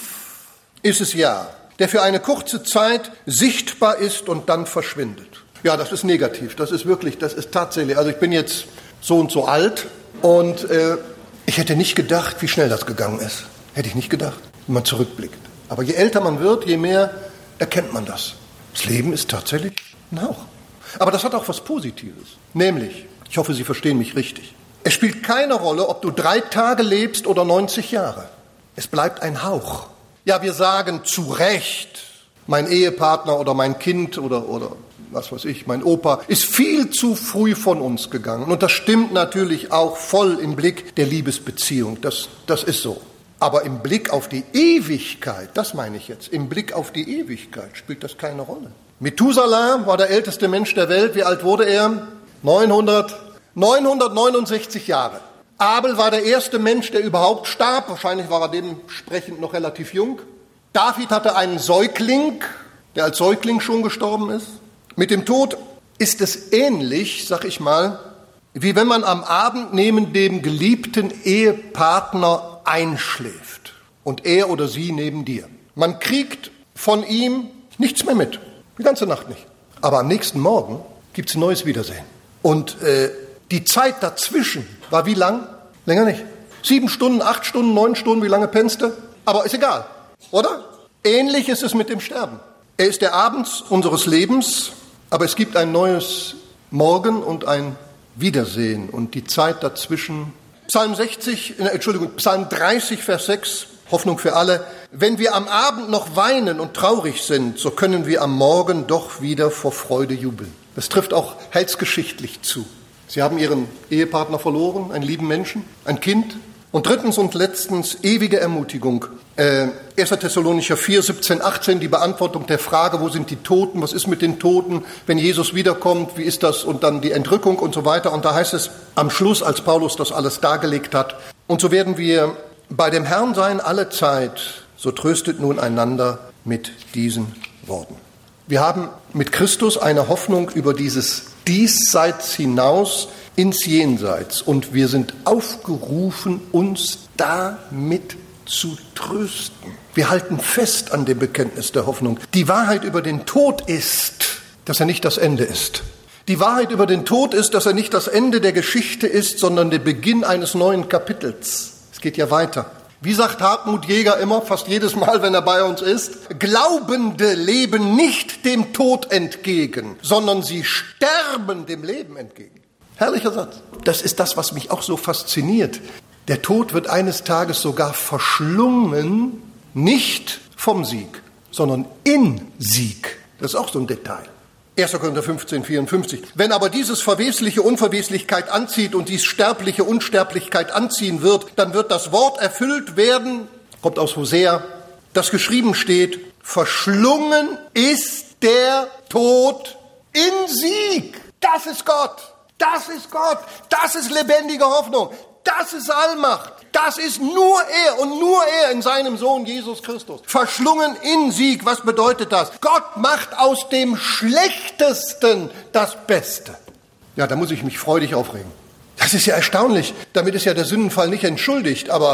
ist es ja, der für eine kurze Zeit sichtbar ist und dann verschwindet. Ja, das ist negativ, das ist tatsächlich, also ich bin jetzt so und so alt und ich hätte nicht gedacht, wie schnell das gegangen ist. Hätte ich nicht gedacht, wenn man zurückblickt. Aber je älter man wird, je mehr erkennt man das. Das Leben ist tatsächlich ein Hauch. Aber das hat auch was Positives. Nämlich, ich hoffe, Sie verstehen mich richtig. Es spielt keine Rolle, ob du 3 Tage lebst oder 90 Jahre. Es bleibt ein Hauch. Ja, wir sagen zu Recht, mein Ehepartner oder mein Kind oder was weiß ich, mein Opa, ist viel zu früh von uns gegangen. Und das stimmt natürlich auch voll im Blick der Liebesbeziehung. Das ist so. Aber im Blick auf die Ewigkeit, das meine ich jetzt, im Blick auf die Ewigkeit spielt das keine Rolle. Methuselah war der älteste Mensch der Welt. Wie alt wurde er? 969 Jahre. Abel war der erste Mensch, der überhaupt starb. Wahrscheinlich war er dementsprechend noch relativ jung. David hatte einen Säugling, der als Säugling schon gestorben ist. Mit dem Tod ist es ähnlich, sag ich mal, wie wenn man am Abend neben dem geliebten Ehepartner einschläft und er oder sie neben dir. Man kriegt von ihm nichts mehr mit, die ganze Nacht nicht. Aber am nächsten Morgen gibt es ein neues Wiedersehen. Und die Zeit dazwischen war wie lang? Länger nicht. 7 Stunden, 8 Stunden, 9 Stunden, wie lange pennst du? Aber ist egal, oder? Ähnlich ist es mit dem Sterben. Er ist der Abend unseres Lebens, aber es gibt ein neues Morgen und ein Wiedersehen. Und die Zeit dazwischen, Psalm 30, Vers 6, Hoffnung für alle. Wenn wir am Abend noch weinen und traurig sind, so können wir am Morgen doch wieder vor Freude jubeln. Das trifft auch heilsgeschichtlich zu. Sie haben Ihren Ehepartner verloren, einen lieben Menschen, ein Kind. Und drittens und letztens ewige Ermutigung. 1. Thessalonicher 4, 17, 18, die Beantwortung der Frage, wo sind die Toten, was ist mit den Toten, wenn Jesus wiederkommt, wie ist das und dann die Entrückung und so weiter. Und da heißt es am Schluss, als Paulus das alles dargelegt hat, und so werden wir bei dem Herrn sein alle Zeit, so tröstet nun einander mit diesen Worten. Wir haben mit Christus eine Hoffnung über dieses Diesseits hinaus ins Jenseits und wir sind aufgerufen, uns damit zu trösten. Wir halten fest an dem Bekenntnis der Hoffnung. Die Wahrheit über den Tod ist, dass er nicht das Ende ist. Die Wahrheit über den Tod ist, dass er nicht das Ende der Geschichte ist, sondern der Beginn eines neuen Kapitels. Es geht ja weiter. Wie sagt Hartmut Jäger immer, fast jedes Mal, wenn er bei uns ist, Glaubende leben nicht dem Tod entgegen, sondern sie sterben dem Leben entgegen. Herrlicher Satz. Das ist das, was mich auch so fasziniert. Der Tod wird eines Tages sogar verschlungen, nicht vom Sieg, sondern in Sieg. Das ist auch so ein Detail. 1. Korinther 15, 54. Wenn aber dieses Verwesliche Unverweslichkeit anzieht und dies Sterbliche Unsterblichkeit anziehen wird, dann wird das Wort erfüllt werden, kommt aus Hosea, das geschrieben steht, verschlungen ist der Tod in Sieg. Das ist Gott. Das ist Gott. Das ist lebendige Hoffnung. Das ist Allmacht. Das ist nur er und nur er in seinem Sohn Jesus Christus. Verschlungen in Sieg. Was bedeutet das? Gott macht aus dem Schlechtesten das Beste. Ja, da muss ich mich freudig aufregen. Das ist ja erstaunlich. Damit ist ja der Sündenfall nicht entschuldigt. Aber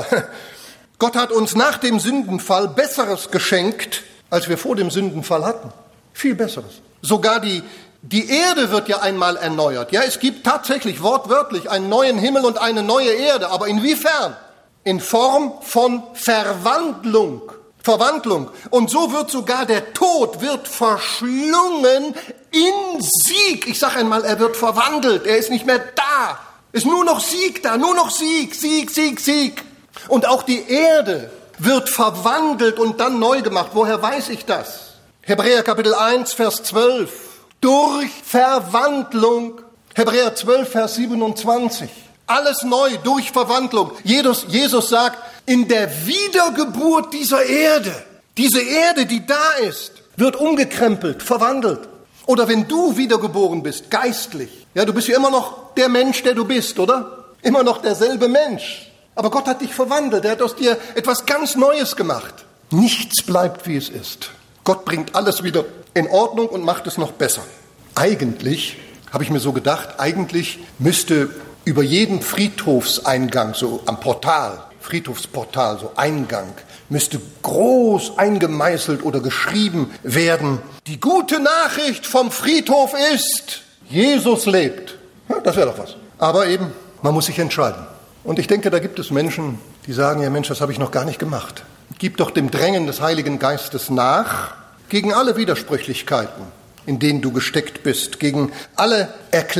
Gott hat uns nach dem Sündenfall Besseres geschenkt, als wir vor dem Sündenfall hatten. Viel Besseres. Sogar die Erde wird ja einmal erneuert. Ja, es gibt tatsächlich wortwörtlich einen neuen Himmel und eine neue Erde. Aber inwiefern? In Form von Verwandlung. Verwandlung. Und so wird sogar der Tod wird verschlungen in Sieg. Ich sage einmal, er wird verwandelt. Er ist nicht mehr da. Ist nur noch Sieg da. Nur noch Sieg. Sieg, Sieg, Sieg. Und auch die Erde wird verwandelt und dann neu gemacht. Woher weiß ich das? Hebräer Kapitel 1, Vers 12. Durch Verwandlung. Hebräer 12, Vers 27. Alles neu durch Verwandlung. Jesus sagt, in der Wiedergeburt dieser Erde, diese Erde, die da ist, wird umgekrempelt, verwandelt. Oder wenn du wiedergeboren bist, geistlich. Ja, du bist ja immer noch der Mensch, der du bist, oder? Immer noch derselbe Mensch. Aber Gott hat dich verwandelt. Er hat aus dir etwas ganz Neues gemacht. Nichts bleibt, wie es ist. Gott bringt alles wieder in Ordnung und macht es noch besser. Eigentlich, habe ich mir so gedacht, eigentlich müsste über jeden Friedhofseingang, so am Portal, Friedhofsportal, so Eingang, müsste groß eingemeißelt oder geschrieben werden, die gute Nachricht vom Friedhof ist, Jesus lebt. Ja, das wäre doch was. Aber eben, man muss sich entscheiden. Und ich denke, da gibt es Menschen, die sagen, ja Mensch, das habe ich noch gar nicht gemacht. Gib doch dem Drängen des Heiligen Geistes nach, gegen alle Widersprüchlichkeiten, in denen du gesteckt bist, gegen alle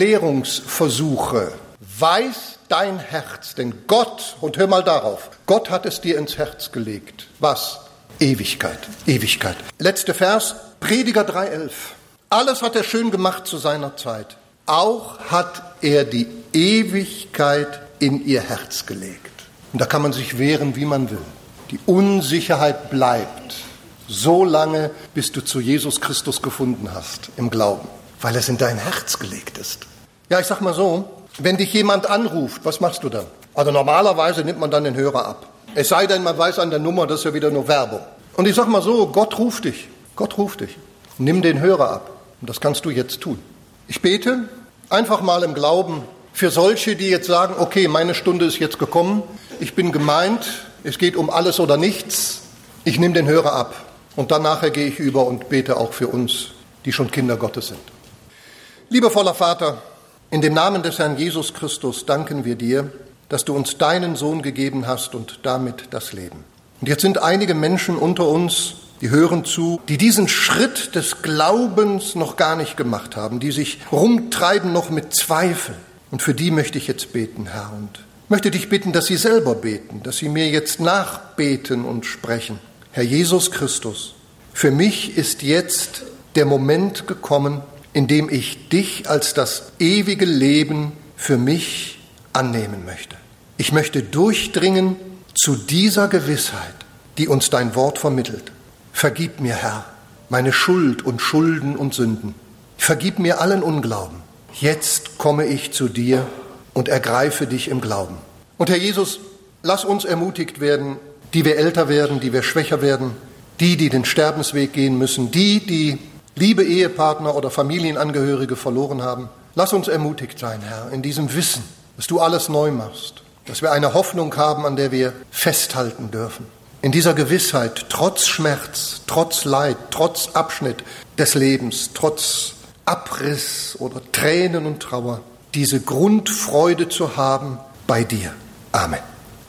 Erklärungsversuche. Weiß dein Herz, denn Gott, und hör mal darauf, Gott hat es dir ins Herz gelegt. Was? Ewigkeit, Ewigkeit. Letzter Vers, Prediger 3,11. Alles hat er schön gemacht zu seiner Zeit. Auch hat er die Ewigkeit in ihr Herz gelegt. Und da kann man sich wehren, wie man will. Die Unsicherheit bleibt, so lange, bis du zu Jesus Christus gefunden hast, im Glauben, weil es in dein Herz gelegt ist. Ja, ich sag mal so, wenn dich jemand anruft, was machst du dann? Also normalerweise nimmt man dann den Hörer ab. Es sei denn, man weiß an der Nummer, das ist ja wieder nur Werbung. Und ich sag mal so, Gott ruft dich. Gott ruft dich. Nimm den Hörer ab. Und das kannst du jetzt tun. Ich bete einfach mal im Glauben für solche, die jetzt sagen, okay, meine Stunde ist jetzt gekommen. Ich bin gemeint. Es geht um alles oder nichts. Ich nehme den Hörer ab. Und dann nachher gehe ich über und bete auch für uns, die schon Kinder Gottes sind. Liebevoller Vater, in dem Namen des Herrn Jesus Christus danken wir dir, dass du uns deinen Sohn gegeben hast und damit das Leben. Und jetzt sind einige Menschen unter uns, die hören zu, die diesen Schritt des Glaubens noch gar nicht gemacht haben, die sich rumtreiben noch mit Zweifeln. Und für die möchte ich jetzt beten, Herr, und möchte dich bitten, dass sie selber beten, dass sie mir jetzt nachbeten und sprechen. Herr Jesus Christus, für mich ist jetzt der Moment gekommen, in dem ich dich als das ewige Leben für mich annehmen möchte. Ich möchte durchdringen zu dieser Gewissheit, die uns dein Wort vermittelt. Vergib mir, Herr, meine Schuld und Schulden und Sünden. Vergib mir allen Unglauben. Jetzt komme ich zu dir und ergreife dich im Glauben. Und Herr Jesus, lass uns ermutigt werden, die wir älter werden, die wir schwächer werden, die den Sterbensweg gehen müssen, die liebe Ehepartner oder Familienangehörige verloren haben. Lass uns ermutigt sein, Herr, in diesem Wissen, dass du alles neu machst, dass wir eine Hoffnung haben, an der wir festhalten dürfen. In dieser Gewissheit, trotz Schmerz, trotz Leid, trotz Abschnitt des Lebens, trotz Abriss oder Tränen und Trauer, diese Grundfreude zu haben bei dir. Amen.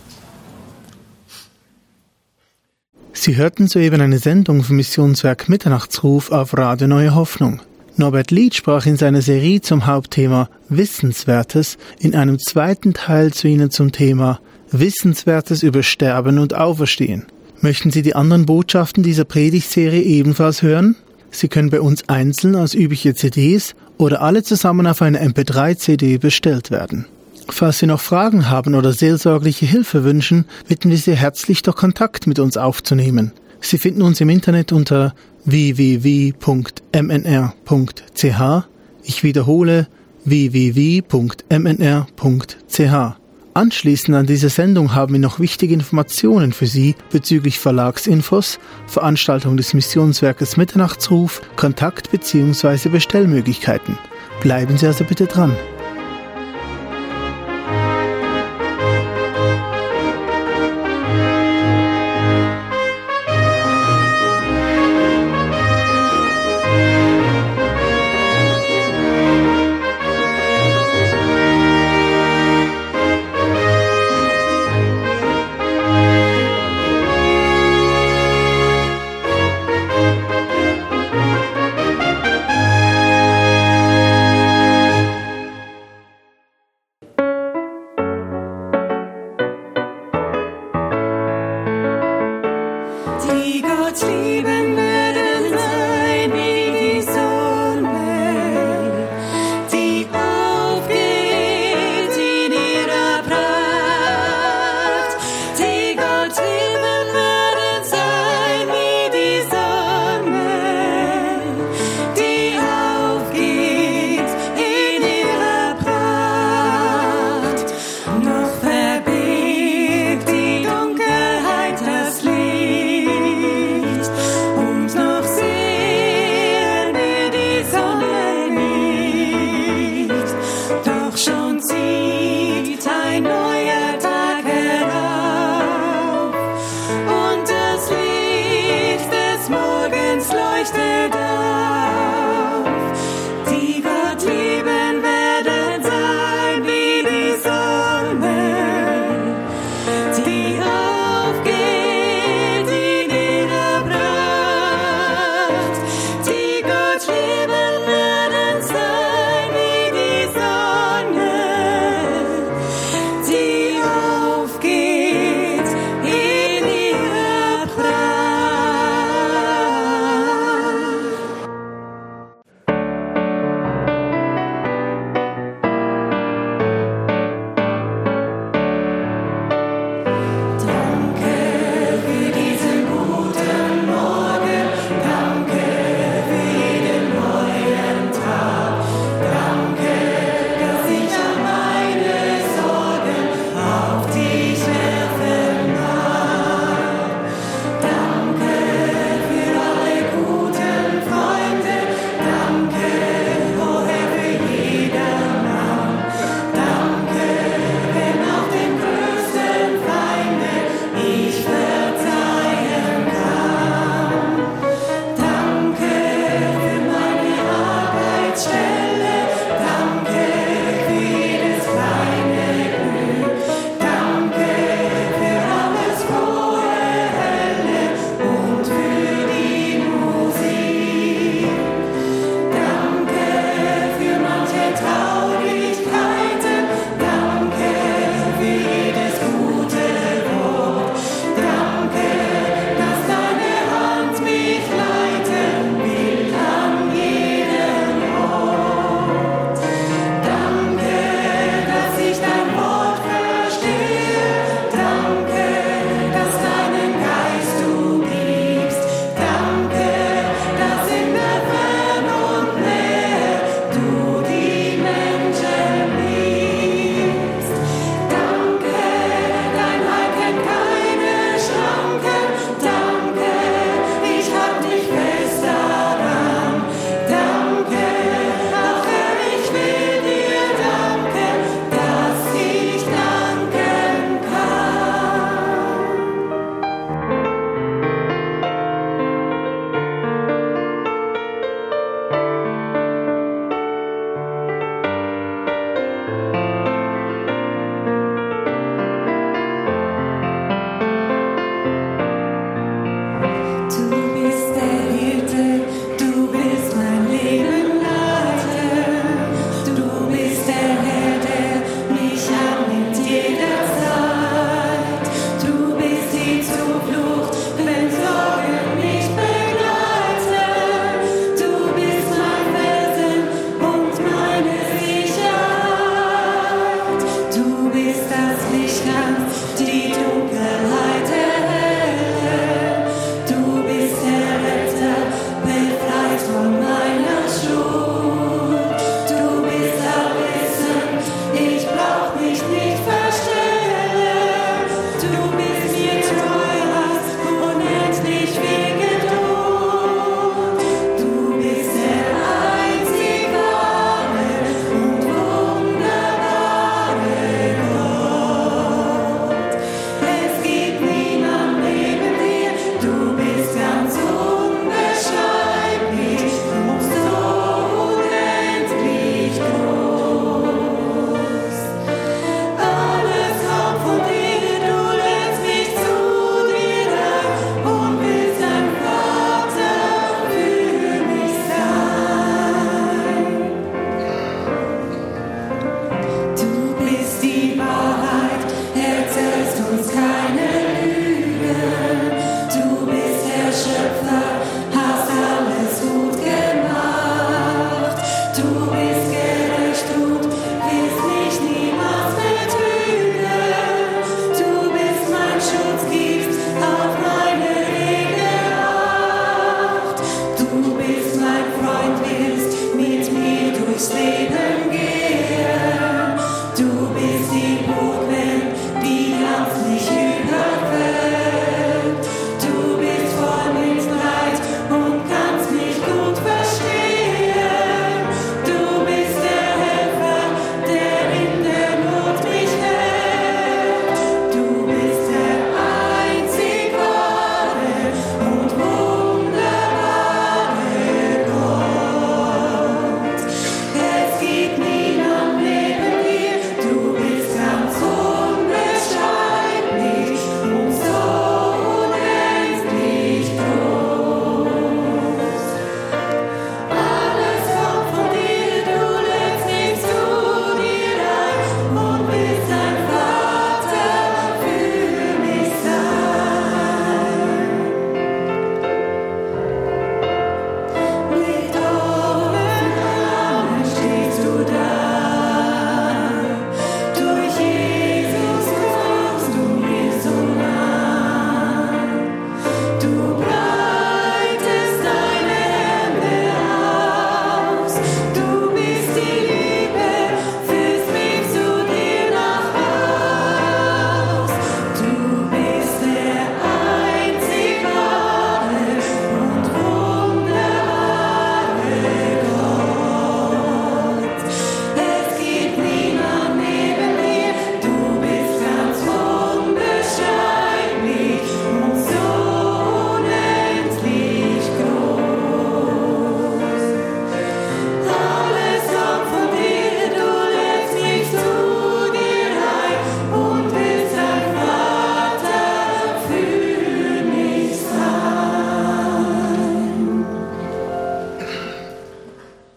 Sie hörten soeben eine Sendung vom Missionswerk Mitternachtsruf auf Radio Neue Hoffnung. Norbert Lied sprach in seiner Serie zum Hauptthema Wissenswertes in einem zweiten Teil zu Ihnen zum Thema Wissenswertes über Sterben und Auferstehen. Möchten Sie die anderen Botschaften dieser Predigtserie ebenfalls hören? Sie können bei uns einzeln als übliche CDs oder alle zusammen auf eine MP3-CD bestellt werden. Falls Sie noch Fragen haben oder seelsorgliche Hilfe wünschen, bitten wir Sie herzlich, doch Kontakt mit uns aufzunehmen. Sie finden uns im Internet unter www.mnr.ch. Ich wiederhole www.mnr.ch. Anschließend an diese Sendung haben wir noch wichtige Informationen für Sie bezüglich Verlagsinfos, Veranstaltung des Missionswerkes Mitternachtsruf, Kontakt- bzw. Bestellmöglichkeiten. Bleiben Sie also bitte dran. Die Gottliebe